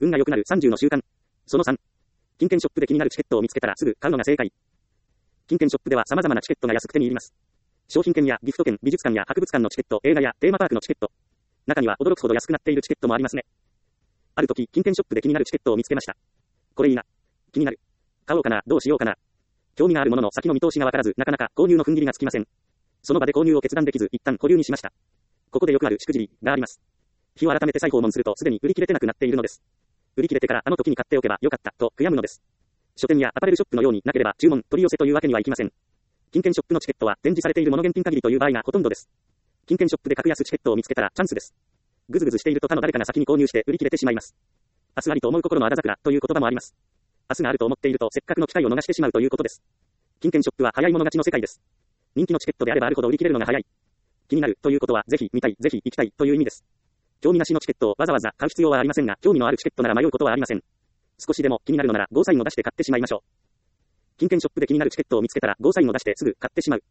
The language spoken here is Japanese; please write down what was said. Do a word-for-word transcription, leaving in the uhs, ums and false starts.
運が良くなるさんじゅうの習慣。そのさん。金券ショップで気になるチケットを見つけたらすぐ買うのが正解。金券ショップでは様々なチケットが安く手に入ります。商品券やギフト券、美術館や博物館のチケット、映画やテーマパークのチケット。中には驚くほど安くなっているチケットもありますね。ある時、金券ショップで気になるチケットを見つけました。これいいな。気になる。買おうかな、どうしようかな。興味があるものの先の見通しがわからず、なかなか購入の踏ん切りがつきません。その場で購入を決断できず、一旦保留にしました。ここでよくあるしくじりがあります。日を改めて再訪問するとすでに売り切れてなくなっているのです。売り切れてからあの時に買っておけばよかったと悔やむのです。書店やアパレルショップのようになければ注文、取り寄せというわけにはいきません。金券ショップのチケットは展示されているもの限定限りという場合がほとんどです。金券ショップで格安チケットを見つけたらチャンスです。ぐずぐずしていると他の誰かが先に購入して売り切れてしまいます。明日ありと思う心のあだ桜という言葉もあります。明日があると思っているとせっかくの機会を逃してしまうということです。金券ショップは早い者勝ちの世界です。人気のチケットであればあるほど売り切れるのが早い。気になるということはぜひ見たい、ぜひ行きたいという意味です。興味なしのチケットをわざわざ買う必要はありませんが、興味のあるチケットなら迷うことはありません。少しでも気になるのならゴーサインを出して買ってしまいましょう。金券ショップで気になるチケットを見つけたらゴーサインを出してすぐ買ってしまう。